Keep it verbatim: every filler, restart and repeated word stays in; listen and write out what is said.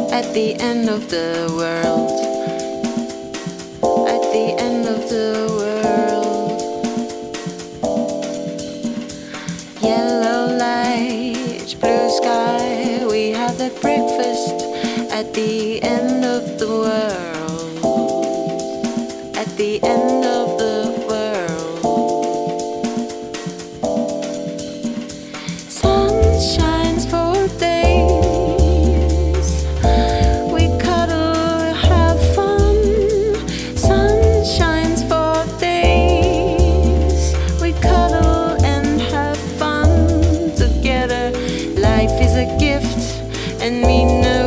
at the end of the world, at the end of the world. Yellow light, blue sky, we have that breakfast at the end of the world, at the end of the world. Sun shines for days, we cuddle, have fun. Sun shines for days, we cuddle and have fun together. Life is a gift and we know